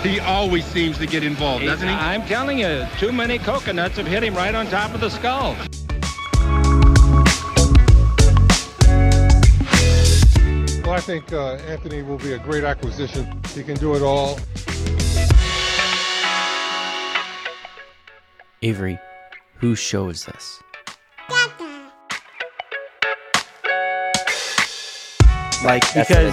He always seems to get involved, doesn't he? I'm telling you, too many coconuts have hit him right on top of the skull. Well, I think Anthony will be a great acquisition. He can do it all. Avery, whose show is this? Like, because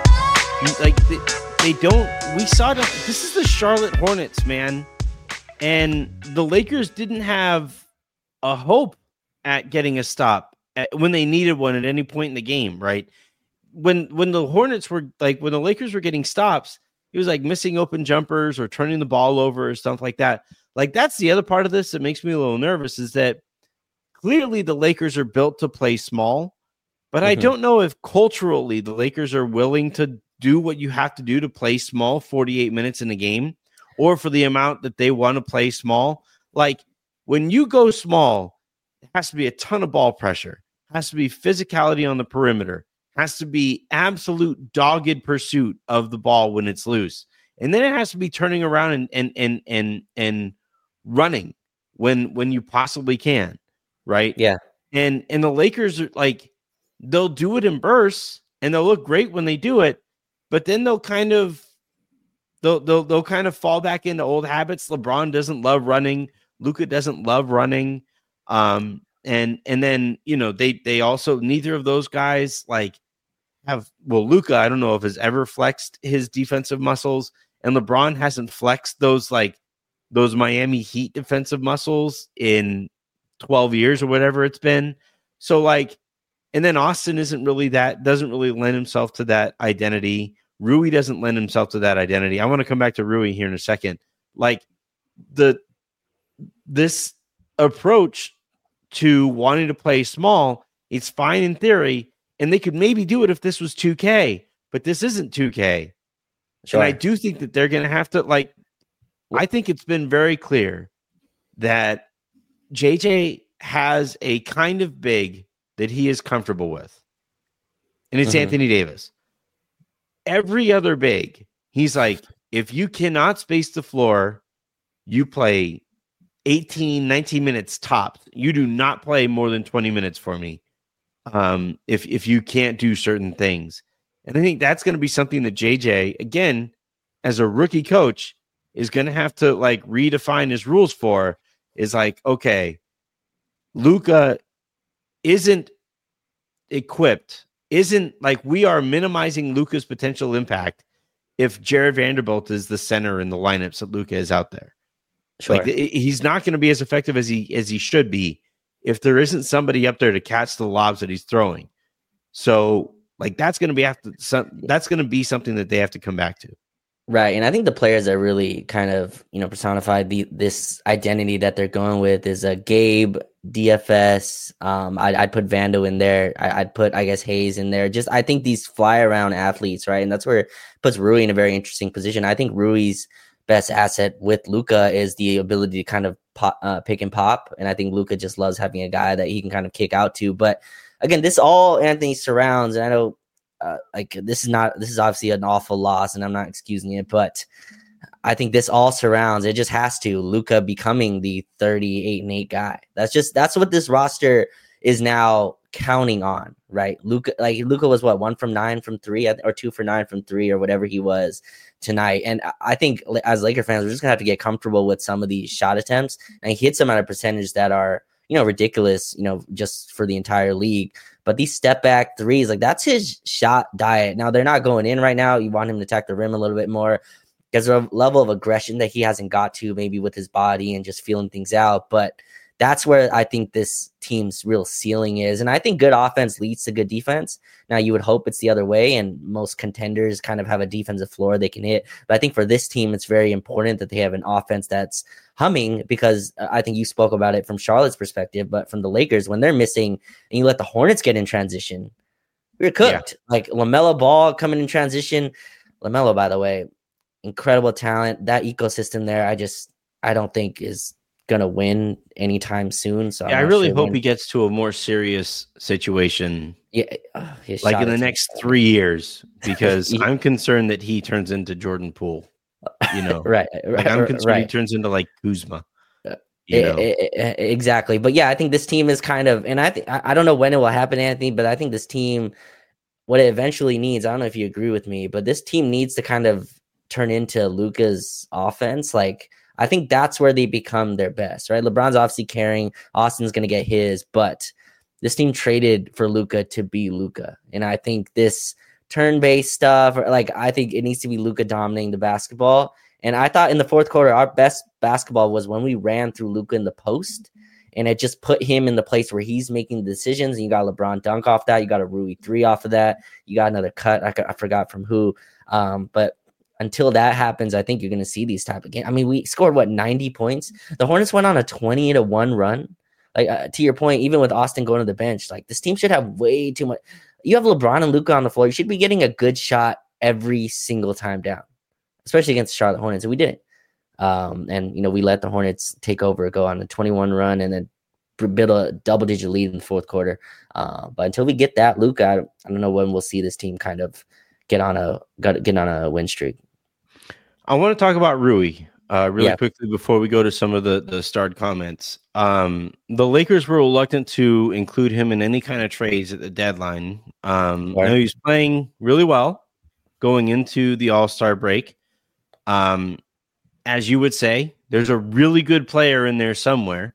they don't. We saw it. This is the Charlotte Hornets, man, and the Lakers didn't have a hope at getting a stop when they needed one at any point in the game, right? When the Hornets were when the Lakers were getting stops, it was like missing open jumpers or turning the ball over or stuff like that. Like, that's the other part of this that makes me a little nervous, is that clearly the Lakers are built to play small. But I don't know if culturally the Lakers are willing to do what you have to do to play small 48 minutes in a game, or for the amount that they want to play small. Like, when you go small, it has to be a ton of ball pressure, has to be physicality on the perimeter, has to be absolute dogged pursuit of the ball when it's loose. And then it has to be turning around and running when you possibly can, right? Yeah. And the Lakers are like, they'll do it in bursts and they'll look great when they do it, but then they'll kind of fall back into old habits. LeBron doesn't love running. Luka doesn't love running. And then, they also, neither of those guys Luka, I don't know if has ever flexed his defensive muscles, and LeBron hasn't flexed those Miami Heat defensive muscles in 12 years or whatever it's been. So and then Austin doesn't really lend himself to that identity. Rui doesn't lend himself to that identity. I want to come back to Rui here in a second. This approach to wanting to play small, it's fine in theory, and they could maybe do it if this was 2K, but this isn't 2K. Sure. And I do think that they're going to have to, I think it's been very clear that JJ has a kind of big that he is comfortable with, and it's Anthony Davis. Every other big, he's like, if you cannot space the floor, you play 18, 19 minutes tops. You do not play more than 20 minutes for me if you can't do certain things. And I think that's going to be something that JJ, again, as a rookie coach, is going to have to redefine his rules for. Is okay, Luka isn't equipped, we are minimizing Luka's potential impact if Jared Vanderbilt is the center in the lineups that Luka is out there. Sure. He's not going to be as effective as he should be if there isn't somebody up there to catch the lobs that he's throwing. So that's going to be something that they have to come back to. Right. And I think the players that really kind of, personified this identity that they're going with is Gabe, DFS. I'd put Vando in there. I'd put, I guess, Hayes in there. I think these fly around athletes, right? And that's where it puts Rui in a very interesting position. I think Rui's best asset with Luka is the ability to kind of pick and pop. And I think Luka just loves having a guy that he can kind of kick out to. But again, this all Anthony surrounds. And I know, this is obviously an awful loss, and I'm not excusing it, but I think this all surrounds. It just has to Luka becoming the 38-8 guy. That's what this roster is now counting on, right? Luka was 1 from 9 from 3, or 2 for 9 from 3, or whatever he was tonight. And I think as Laker fans, we're just gonna have to get comfortable with some of these shot attempts, and he hits them at a percentage that are ridiculous, just for the entire league. But these step back threes, that's his shot diet. Now, they're not going in right now. You want him to attack the rim a little bit more. There's a level of aggression that he hasn't got to, maybe with his body and just feeling things out. But that's where I think this team's real ceiling is. And I think good offense leads to good defense. Now, you would hope it's the other way, and most contenders kind of have a defensive floor they can hit. But I think for this team, it's very important that they have an offense that's humming, because I think you spoke about it from Charlotte's perspective, but from the Lakers, when they're missing and you let the Hornets get in transition, we're cooked. Yeah. LaMelo Ball coming in transition. LaMelo, by the way, incredible talent. That ecosystem there, I don't think is going to win anytime soon. So I really hope he gets to a more serious situation in the next 3 years, because I'm concerned that he turns into Jordan Poole. You know, Right. like I'm concerned he Right. turns into like Kuzma. You know, Exactly. But yeah, I think this team is kind of, and I don't know when it will happen, Anthony, but I think this team, what it eventually needs, I don't know if you agree with me, but this team needs to kind of turn into Luka's offense. Like, I think that's where they become their best, right? LeBron's obviously carrying, Austin's going to get his, but this team traded for Luka to be Luka. And I think this turn-based stuff, like, I think it needs to be Luka dominating the basketball. And I thought in the fourth quarter, our best basketball was when we ran through Luka in the post, and it just put him in the place where he's making the decisions. And you got LeBron dunk off that. You got a Rui 3 off of that. You got another cut. I forgot from who. But until that happens, I think you're going to see these type of games. I mean, we scored, 90 points? The Hornets went on a 20-1 run. Like, to your point, even with Austin going to the bench, like, this team should have way too much. You have LeBron and Luka on the floor. You should be getting a good shot every single time down, especially against the Charlotte Hornets, and we didn't. And, we let the Hornets take over, go on a 21 run, and then build a double-digit lead in the fourth quarter. But until we get that, Luka, I don't know when we'll see this team kind of get on a win streak. I want to talk about Rui really quickly before we go to some of the starred comments. The Lakers were reluctant to include him in any kind of trades at the deadline. I know he's playing really well going into the All-Star break. As you would say, there's a really good player in there somewhere.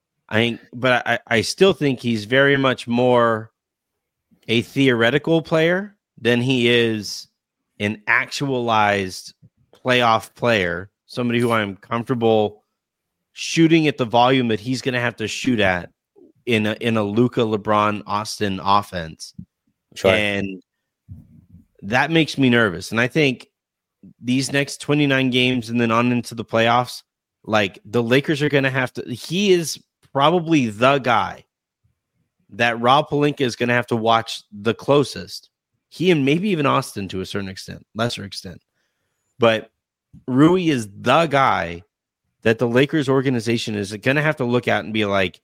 I still think he's very much more a theoretical player than he is an actualized playoff player, somebody who I'm comfortable shooting at the volume that he's going to have to shoot at in a Luka, LeBron, Austin offense. Sure. And that makes me nervous. And I think these next 29 games and then on into the playoffs, like, the Lakers are going to have to, he is probably the guy that Rob Pelinka is going to have to watch the closest. He and maybe even Austin to a certain extent, lesser extent. But Rui is the guy that the Lakers organization is going to have to look at and be like,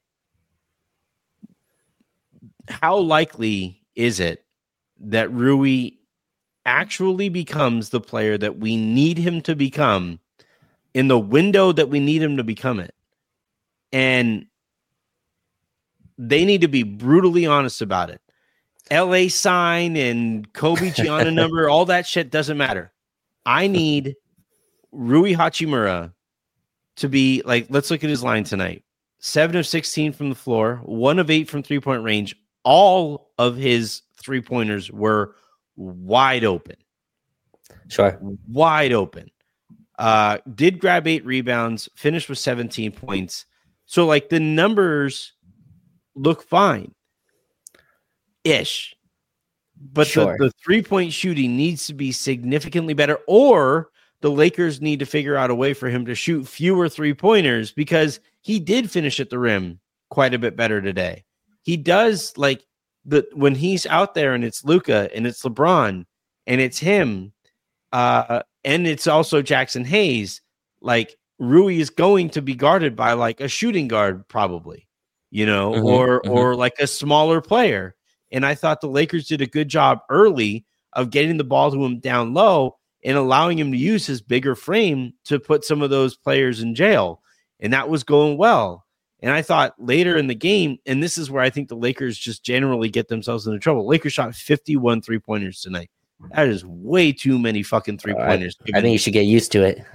how likely is it that Rui actually becomes the player that we need him to become in the window that we need him to become it? And they need to be brutally honest about it. LA sign and Kobe Gianna number, all that shit doesn't matter. I need Rui Hachimura to be like, let's look at his line tonight. 7 of 16 from the floor, 1 of 8 from 3-point range. All of his 3-pointers were wide open. Sure. Wide open. Did grab 8 rebounds, finished with 17 points. So, like, the numbers look fine. Ish. But sure. the 3-point shooting needs to be significantly better, or the Lakers need to figure out a way for him to shoot fewer 3-pointers, because he did finish at the rim quite a bit better today. He does, like, when he's out there and it's Luka and it's LeBron and it's him and it's also Jackson Hayes, like, Rui is going to be guarded by like a shooting guard probably, or like a smaller player. And I thought the Lakers did a good job early of getting the ball to him down low and allowing him to use his bigger frame to put some of those players in jail. And that was going well. And I thought later in the game, and this is where I think the Lakers just generally get themselves into trouble. Lakers shot 51 3-pointers tonight. That is way too many fucking 3-pointers. I think you should get used to it.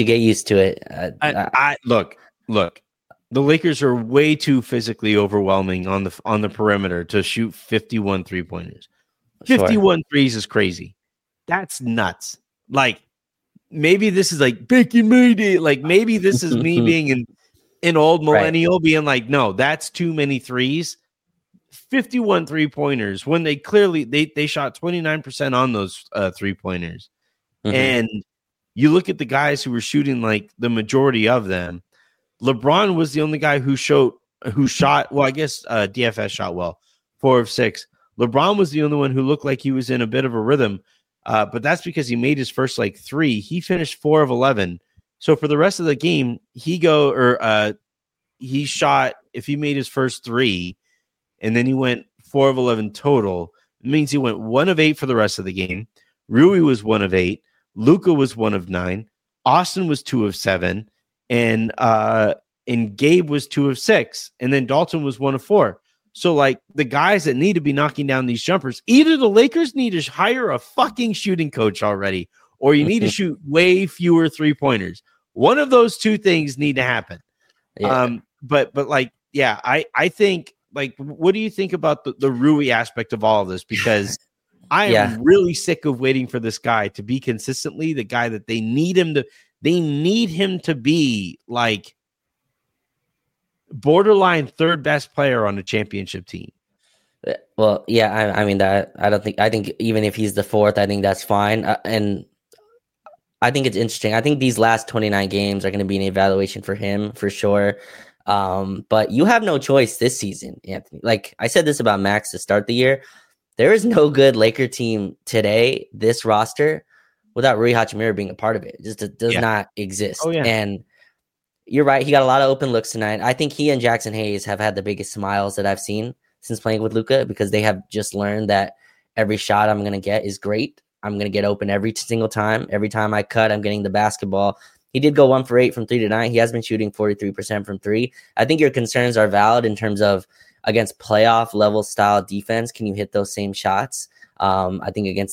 Look. The Lakers are way too physically overwhelming on the perimeter to shoot 51 3-pointers. 51 threes is crazy. That's nuts. Like, maybe this is like Bacon Mayday. Like, maybe this is me being an old millennial being like, no, that's too many threes. 51 3-pointers when they clearly they shot 29% on those 3-pointers. And you look at the guys who were shooting like the majority of them. LeBron was the only guy who shot well. I guess DFS shot well, 4 of 6. LeBron was the only one who looked like he was in a bit of a rhythm, but that's because he made his first like 3. He finished 4 of 11. So for the rest of the game, he shot, if he made his first 3, and then he went 4 of 11 total, it means he went 1 of 8 for the rest of the game. Rui was 1 of 8. Luka was 1 of 9. Austin was 2 of 7, and Gabe was 2 of 6, and then Dalton was 1 of 4. So like the guys that need to be knocking down these jumpers, either the Lakers need to hire a fucking shooting coach already, or you need to shoot way fewer 3-pointers. One of those two things need to happen. Yeah. But like, yeah, I think, like, what do you think about the Rui aspect of all of this? Because I am really sick of waiting for this guy to be consistently the guy that they need him to be, like, borderline third best player on a championship team. Well, yeah, I mean that. I think even if he's the fourth, I think that's fine. And I think it's interesting. I think these last 29 games are going to be an evaluation for him for sure. But you have no choice this season, Anthony. Like I said this about Max to start the year. There is no good Laker team today, this roster, without Rui Hachimura being a part of it. It just does not exist. Oh, yeah. And you're right. He got a lot of open looks tonight. I think he and Jackson Hayes have had the biggest smiles that I've seen since playing with Luka, because they have just learned that every shot I'm going to get is great. I'm going to get open every single time. Every time I cut, I'm getting the basketball. He did go 1 for 8 from 3 tonight. He has been shooting 43% from 3. I think your concerns are valid in terms of against playoff level style defense. Can you hit those same shots? I think against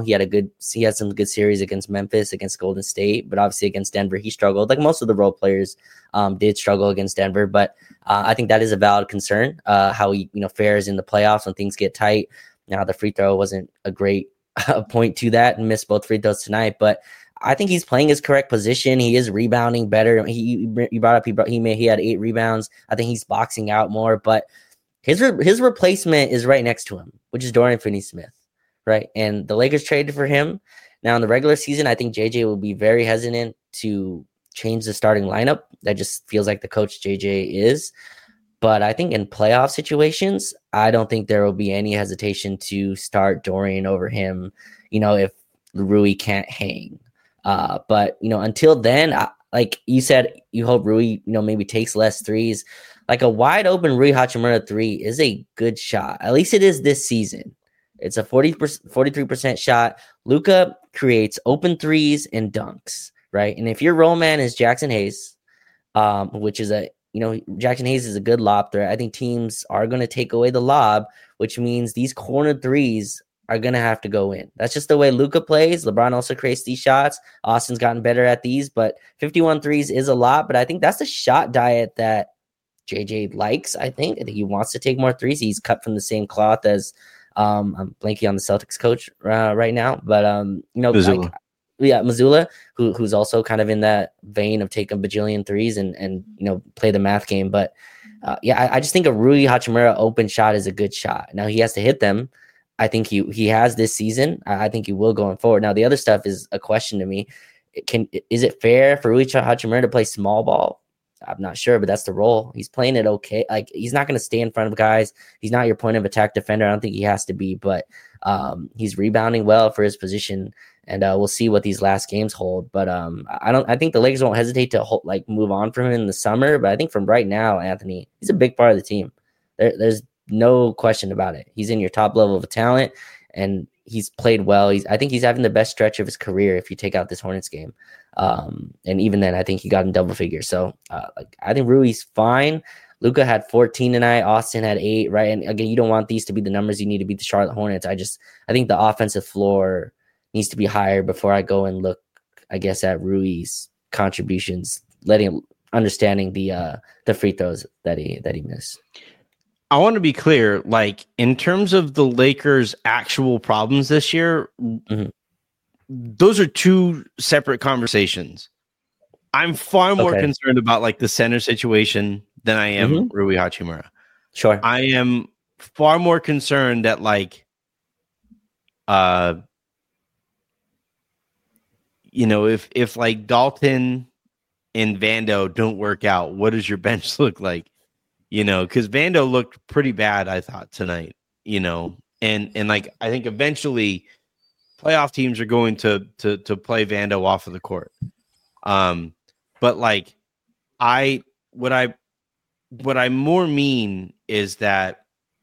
he had some good series against Memphis, against Golden State, but obviously against Denver, he struggled. Like most of the role players did struggle against Denver, but I think that is a valid concern, how he, fares in the playoffs when things get tight. Now the free throw wasn't a great point to that, and missed both free throws tonight, but I think he's playing his correct position. He is rebounding better. He brought up, he had 8 rebounds. I think he's boxing out more, but his replacement is right next to him, which is Dorian Finney-Smith. Right. And the Lakers traded for him. Now in the regular season, I think JJ will be very hesitant to change the starting lineup. That just feels like the coach JJ is. But I think in playoff situations, I don't think there will be any hesitation to start Dorian over him, if Rui can't hang. But until then, like you said, you hope Rui, maybe takes less threes. Like a wide open Rui Hachimura 3 is a good shot. At least it is this season. It's a 43% shot. Luka creates open threes and dunks, right? And if your roll man is Jackson Hayes, which is Jackson Hayes is a good lob threat. I think teams are going to take away the lob, which means these corner threes are going to have to go in. That's just the way Luka plays. LeBron also creates these shots. Austin's gotten better at these, but 51 threes is a lot. But I think that's the shot diet that JJ likes. I think he wants to take more threes. He's cut from the same cloth as I'm blanking on the Celtics coach right now, but Mazzulla. Mazzulla, who's also kind of in that vein of taking bajillion threes and play the math game. But I just think a Rui Hachimura open shot is a good shot. Now he has to hit them. I think he has this season. I think he will going forward. Now the other stuff is a question to me. Is it fair for Rui Hachimura to play small ball? I'm not sure, but that's the role. He's playing it okay. Like he's not going to stay in front of guys. He's not your point of attack defender. I don't think he has to be, but he's rebounding well for his position, and we'll see what these last games hold. But I think the Lakers won't hesitate to move on from him in the summer. But I think from right now, Anthony, he's a big part of the team. There's no question about it. He's in your top level of talent, and he's played well. I think he's having the best stretch of his career if you take out this Hornets game. And even then, I think he got in double figures. So I think Rui's fine. Luka had 14 tonight. Austin had 8, right? And again, you don't want these to be the numbers you need to beat the Charlotte Hornets. I think the offensive floor needs to be higher before I go and look, I guess, at Rui's contributions, understanding the free throws that he missed. I want to be clear, like in terms of the Lakers' actual problems this year, those are two separate conversations. I'm far more concerned about like the center situation than I am Rui Hachimura. Sure. I am far more concerned that like, if like Dalton and Vando don't work out, what does your bench look like? Because Vando looked pretty bad, I thought, tonight, and like I think eventually playoff teams are going to play Vando off of the court. But like what I more mean is that,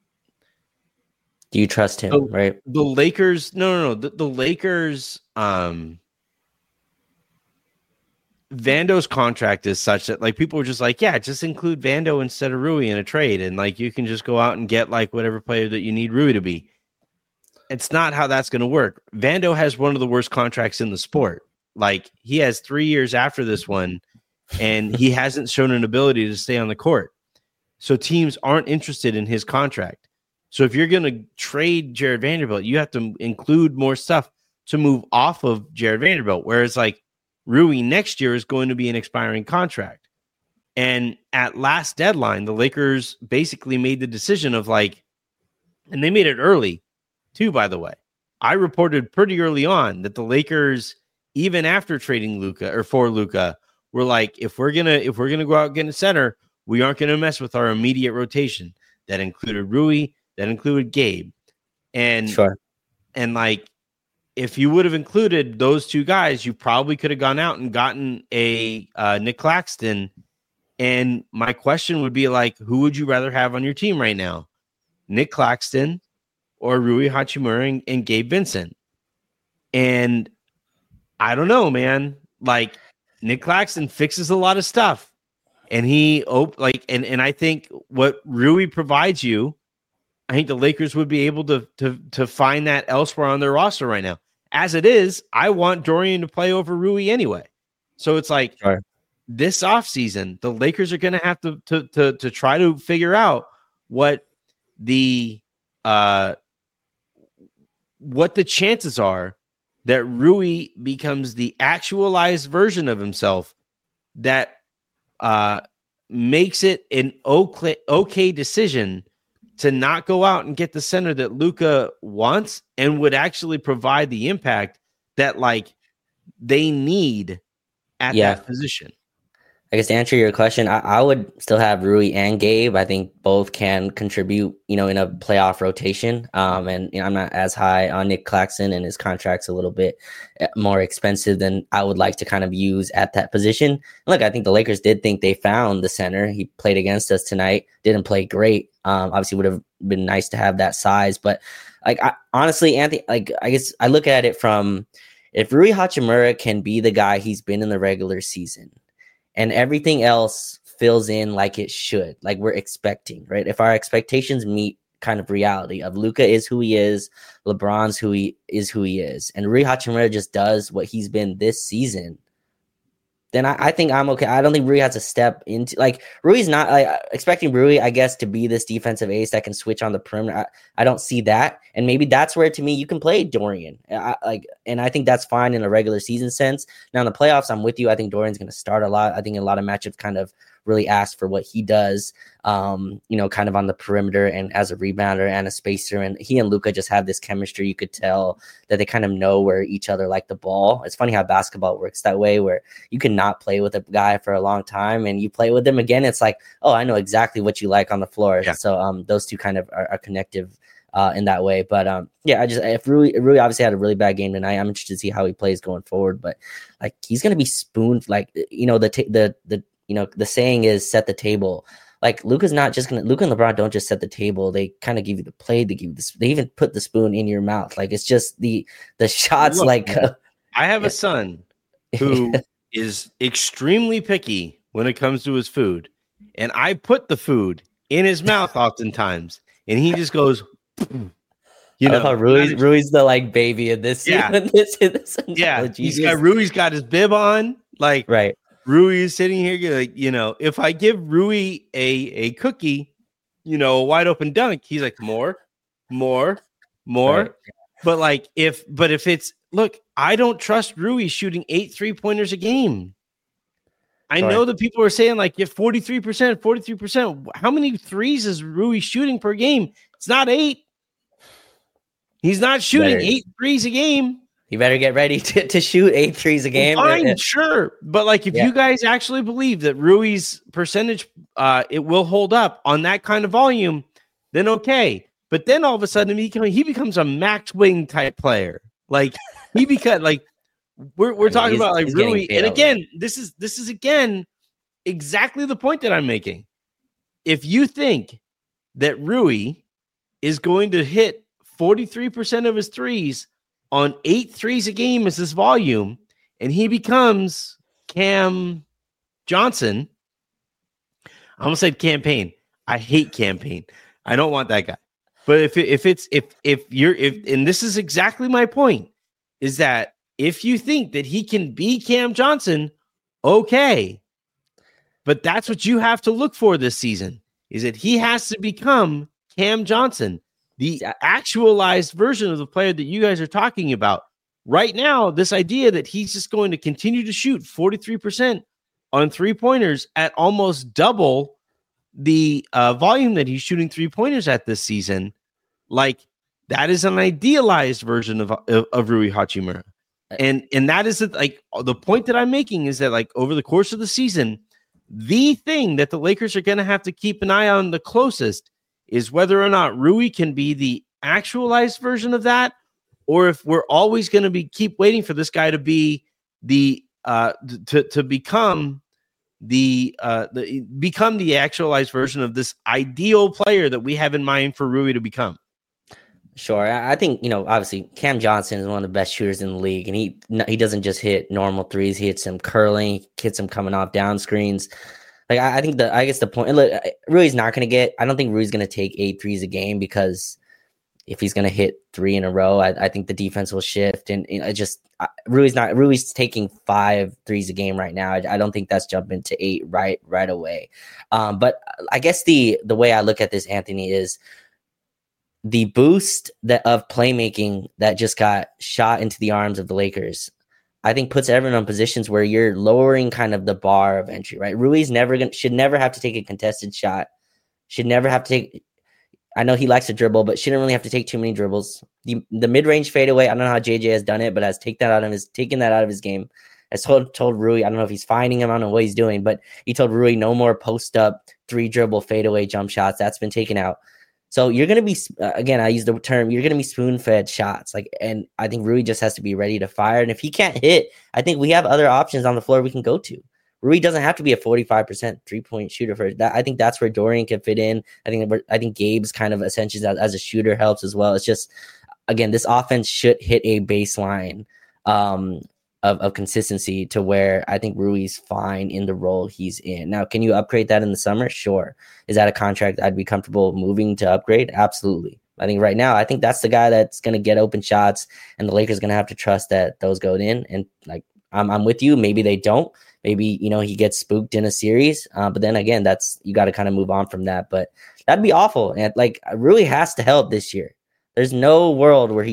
do you trust him, right? The Lakers, no. The Lakers, Vando's contract is such that like people were just like, yeah, just include Vando instead of Rui in a trade, and like you can just go out and get like whatever player that you need Rui to be. It's not how that's going to work. Vando has one of the worst contracts in the sport. Like he has 3 years after this one, and he hasn't shown an ability to stay on the court. So teams aren't interested in his contract. So if you're going to trade Jared Vanderbilt, you have to include more stuff to move off of Jared Vanderbilt. Whereas like Rui next year is going to be an expiring contract. And at last deadline, the Lakers basically made the decision of like, and they made it early too, by the way. I reported pretty early on that the Lakers, even after trading Luka or for Luka, were like, if we're gonna go out and get a center, we aren't gonna mess with our immediate rotation. That included Rui, that included Gabe. And Sure. And like if you would have included those two guys, you probably could have gone out and gotten a Nick Claxton. And my question would be like, who would you rather have on your team right now? Nick Claxton or Rui Hachimura and Gabe Vincent? And I don't know, man. Like Nick Claxton fixes a lot of stuff. And and I think what Rui provides you, I think the Lakers would be able to find that elsewhere on their roster right now. As it is, I want Dorian to play over Rui anyway. So it's like this offseason, the Lakers are going to have to try to figure out what the chances are that Rui becomes the actualized version of himself that makes it an okay decision to not go out and get the center that Luka wants and would actually provide the impact that like they need at that position. I guess to answer your question, I would still have Rui and Gabe. I think both can contribute, in a playoff rotation. And I'm not as high on Nick Claxton, and his contract's a little bit more expensive than I would like to kind of use at that position. And look, I think the Lakers did think they found the center. He played against us tonight, didn't play great. Obviously would have been nice to have that size, but honestly, Anthony, like I guess I look at it from if Rui Hachimura can be the guy he's been in the regular season, and everything else fills in like it should, like we're expecting, right? If our expectations meet kind of reality of Luka is who he is, LeBron's who he is, and Rui Hachimura just does what he's been this season, then I think I'm okay. I don't think Rui has a step into like Rui's not like expecting Rui, I guess, to be this defensive ace that can switch on the perimeter. I don't see that. And maybe that's where to me you can play Dorian. And I think that's fine in a regular season sense. Now in the playoffs, I'm with you. I think Dorian's going to start a lot. I think a lot of matchups kind of really ask for what he does, kind of on the perimeter and as a rebounder and a spacer. And he and Luka just have this chemistry. You could tell that they kind of know where each other like the ball. It's funny how basketball works that way, where you can not play with a guy for a long time and you play with them again. It's like, oh, I know exactly what you like on the floor. Yeah. So those two kind of are connective in that way. But if Rui obviously had a really bad game tonight, I'm interested to see how he plays going forward. But like he's going to be spooned, like, the saying is set the table. Like Luka and LeBron don't just set the table. They kind of give you the play. They even put the spoon in your mouth. Like it's just the shots. Look, I have a son who is extremely picky when it comes to his food. And I put the food in his mouth oftentimes. And he just goes, Rui's the like baby of this. Yeah. Rui's got his bib on. Like, right. Rui is sitting here like, if I give Rui a cookie, a wide open dunk, he's like, more. Right. But if it's, look, I don't trust Rui shooting 8 3-pointers a game. I know that people are saying like, you have 43%. How many threes is Rui shooting per game? It's not 8. He's not shooting 8 threes a game. You better get ready to shoot 8 threes a game. Fine, sure. But like if you guys actually believe that Rui's percentage it will hold up on that kind of volume, then okay. But then all of a sudden he becomes a max wing type player. Like he becomes like we're talking about like Rui. And again, this is again exactly the point that I'm making. If you think that Rui is going to hit 43% of his threes on 8 threes a game as his volume, and he becomes Cam Johnson, I almost said campaign. I hate campaign. I don't want that guy. But if and this is exactly my point, is that if you think that he can be Cam Johnson, okay. But that's what you have to look for this season, is that he has to become Cam Johnson, the actualized version of the player that you guys are talking about. Right now, this idea that he's just going to continue to shoot 43% on three-pointers at almost double the volume that he's shooting three-pointers at this season, like that is an idealized version of Rui Hachimura. And that is like the point that I'm making is that like over the course of the season, the thing that the Lakers are going to have to keep an eye on the closest is whether or not Rui can be the actualized version of that, or if we're always going to keep waiting for this guy to be the to become the actualized version of this ideal player that we have in mind for Rui to become. Sure. I think, obviously Cam Johnson is one of the best shooters in the league, and he doesn't just hit normal threes. He hits some curling, hits some coming off down screens. Like, I think I guess the point, look, Rui's not going to I don't think Rui's going to take 8 threes a game, because if he's going to hit 3 in a row, I think the defense will shift. And Rui's taking 5 threes a game right now. I don't think that's jumping to 8 right away. But I guess the way I look at this, Anthony, is the boost of playmaking that just got shot into the arms of the Lakers, I think puts everyone in positions where you're lowering kind of the bar of entry, right? Rui's should never have to take a contested shot. Should never have to take. I know he likes to dribble, but shouldn't really have to take too many dribbles. The mid-range fadeaway, I don't know how JJ has done it, but has taken that out of his game. Has told Rui, I don't know if he's finding him, I don't know what he's doing, but he told Rui no more post-up 3-dribble fadeaway jump shots. That's been taken out. So you're going to be, again, I use the term, you're going to be spoon-fed shots. And I think Rui just has to be ready to fire. And if he can't hit, I think we have other options on the floor we can go to. Rui doesn't have to be a 45% three-point shooter for that. I think that's where Dorian can fit in. I think Gabe's kind of ascension as a shooter helps as well. It's just, again, this offense should hit a baseline of consistency to where I think Rui's fine in the role he's in. Now, can you upgrade that in the summer? Sure. Is that a contract I'd be comfortable moving to upgrade? Absolutely. I think right now, I think that's the guy that's going to get open shots, and the Lakers going to have to trust that those go in. And like, I'm with you. Maybe they don't. Maybe, he gets spooked in a series. But then again, you got to kind of move on from that. But that'd be awful. And like, Rui has to help this year. There's no world where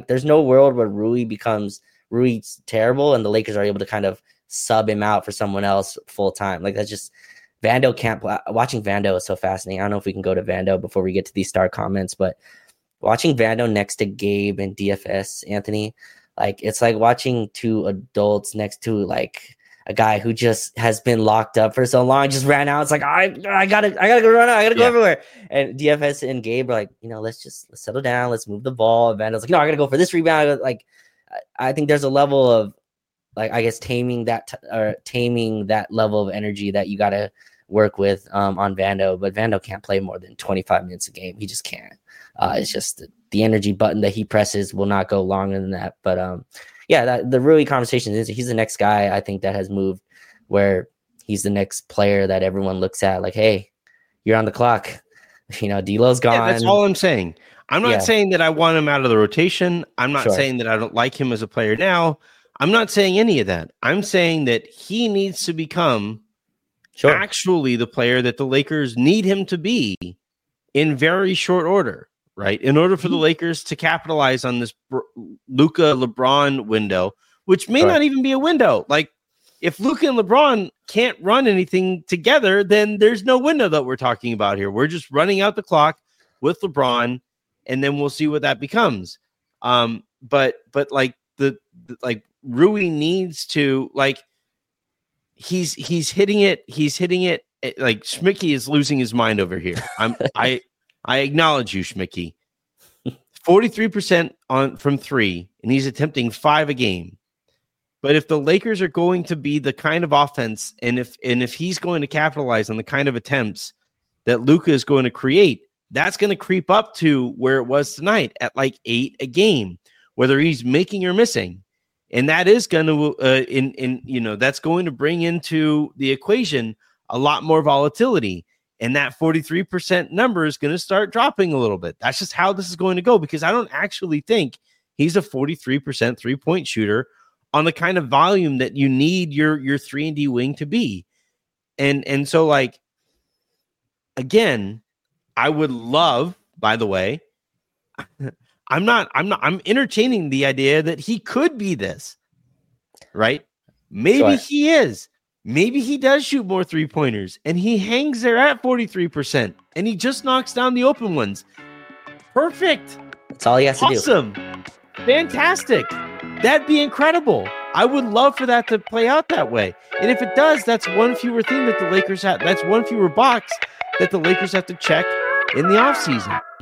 Rui becomes Rui's terrible and the Lakers are able to kind of sub him out for someone else full time. Like, that's just Vando can't play. Watching Vando is so fascinating. I don't know if we can go to Vando before we get to these star comments, but watching Vando next to Gabe and DFS, Anthony, like, it's like watching 2 adults next to like a guy who just has been locked up for so long, just ran out. It's like, I gotta go run out. I gotta go everywhere. And DFS and Gabe are like, let's settle down. Let's move the ball. And Vando's like, no, I gotta go for this rebound. Like, I think there's a level of, like, I guess taming that level of energy that you got to work with on Vando. But Vando can't play more than 25 minutes a game. He just can't. It's just the energy button that he presses will not go longer than that. But the Rui conversation is he's the next guy I think that has moved where he's the next player that everyone looks at like, hey, you're on the clock. D'Lo's gone. Yeah, that's all I'm saying. I'm not saying that I want him out of the rotation. I'm not saying that I don't like him as a player now. I'm not saying any of that. I'm saying that he needs to become actually the player that the Lakers need him to be in very short order, right? In order for the Lakers to capitalize on this Luka LeBron window, which may not even be a window. Like, if Luka and LeBron can't run anything together, then there's no window that we're talking about here. We're just running out the clock with LeBron, and then we'll see what that becomes. But like like Rui needs to, like, he's hitting it. Like, Schmicky is losing his mind over here. I acknowledge you, Schmicky. 43% from 3, and he's attempting 5 a game. But if the Lakers are going to be the kind of offense, and if he's going to capitalize on the kind of attempts that Luka is going to create, that's going to creep up to where it was tonight at like 8 a game, whether he's making or missing. And that is going to, that's going to bring into the equation a lot more volatility. And that 43% number is going to start dropping a little bit. That's just how this is going to go, because I don't actually think he's a 43% 3-point shooter on the kind of volume that you need your 3-and-D wing to be. And so, like, again, I would love, by the way, I'm entertaining the idea that he could be this, right? Maybe he is. Maybe he does shoot more 3-pointers and he hangs there at 43% and he just knocks down the open ones. Perfect. That's all he has to do. Awesome. Fantastic. That'd be incredible. I would love for that to play out that way. And if it does, that's one fewer thing that the Lakers have. That's one fewer box that the Lakers have to check in the offseason.